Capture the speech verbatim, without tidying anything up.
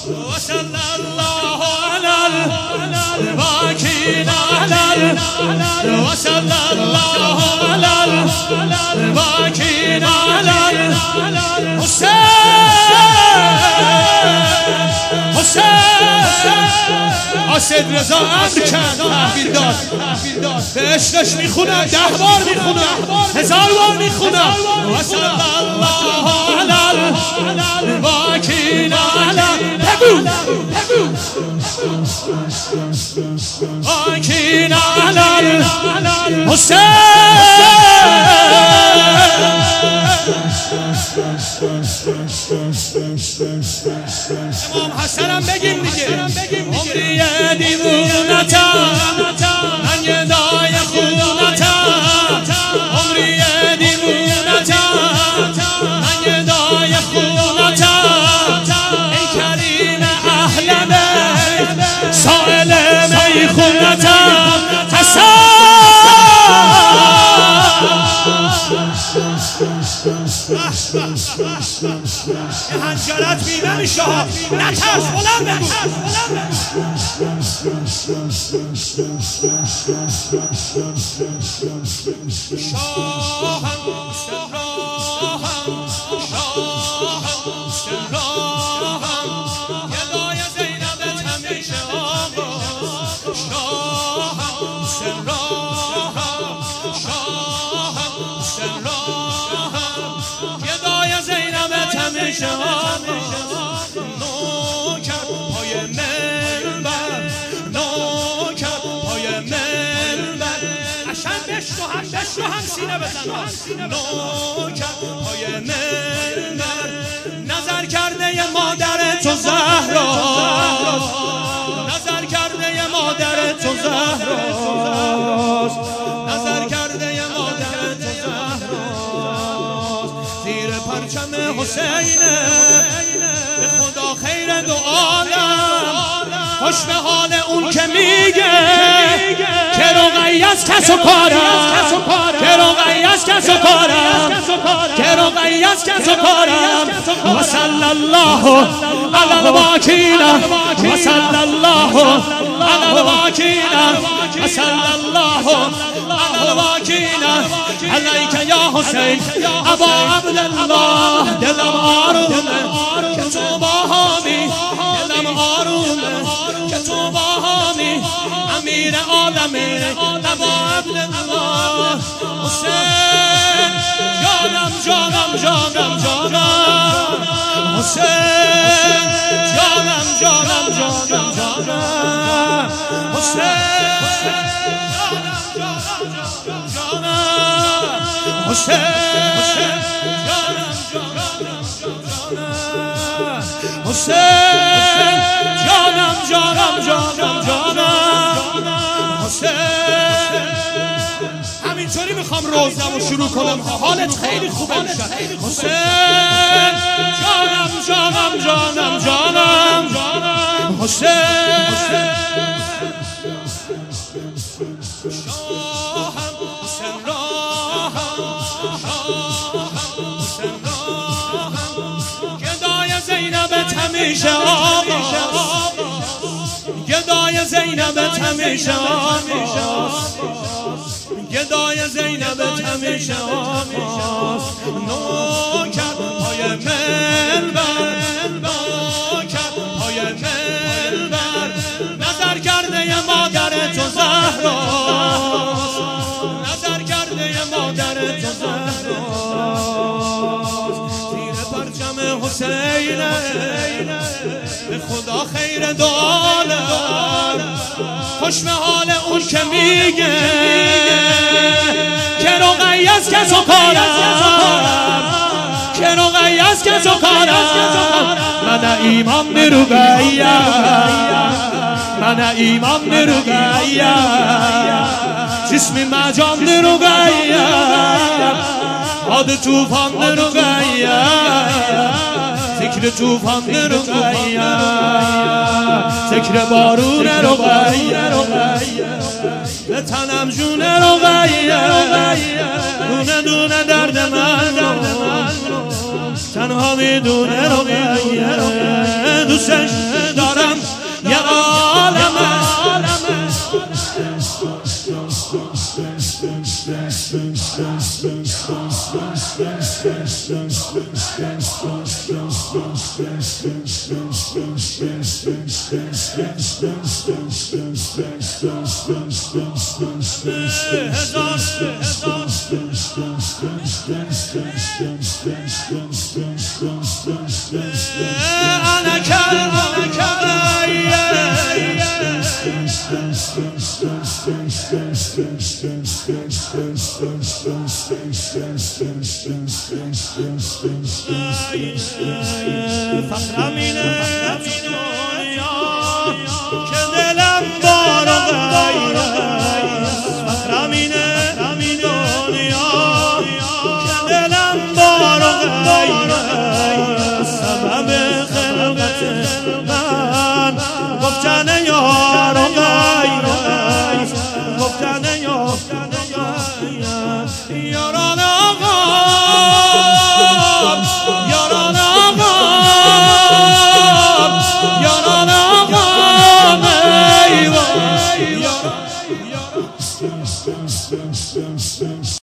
وصلی الله علی الباقین علی وصلی الله علی الباقین علی حسین حسین آسد رضا امر کرد تحویل داد به عشقش میخونم ده بار میخونم هزار بار میخونم وصلی الله علی الباقین علی بگو باقین علی حسین امام حسنم بگیم دیگه عمری دیوونتم من یه دای خونتم عمری دیوونتم من یه دای خونتم ای کریم اهل بیت سائل می خونتم یه هنجرت بیدم شاه نترس بلند بگو شاهم سراهم شاهم سراهم گدای زینبت همیشه آقا شاهم سراهم شاهم سراهم گدای زینبت همیشه آقا نوکر پای منبر نوکر پای منبر عشان بشنو هم بشنو هم سینه بزن نوکر پای منبر نظر کرده یه مادر تو زهرا نظر کرده یه مادر تو زهرا نظر کرده یه مادر تو زهرا زیر پرچم حسینه به خدا خیر دو عالم خوش به حال اون که میگه که رقیه از کس و کارم که رقیه از کس و کارم که رقیه از کس و کارم و صلی الله علی الباقین و صلی الله علی الباقین و صلی الله علی الباقین علیک یا حسین ابا عبدالله دلم آرومه که تو باهامی دلم آرومه که تو باهامی امیر عالمه ابا عبدالله حسین جانم جانم جانم جانم حسین جانم جانم جانم جانم حسین حسین حسین جانم جانم جانم جانم حسین همینطوری میخوام روزم رو شروع کنم حالت خیلی خوبه میشه حسین جانم جانم جانم جانم حسین شاهم حسین راهم حسین راهم گدای زینبت همیشه آقاست گدای زینبت همیشه آقاست گدای زینبت همیشه آقاست نوکر پای منبر نوکر پای منبر نظر کرده یه مادر تو زهراست نظر کرده یه مادر تو زهراست زیر پرچم حسینه به خدا خیر دو عالم خوش به حال اون که میگه که رقیه از کس و کارم که رقیه از کس و کارم من ایمان رقیه من ایمان رقیه جسم مجان رقیه باد توفان رقیه ذکر توفان رقیه ذکر بارون رقیه به تنم جون رقیه دونه دونه درد من تنها میدونه رقیه دوستش انا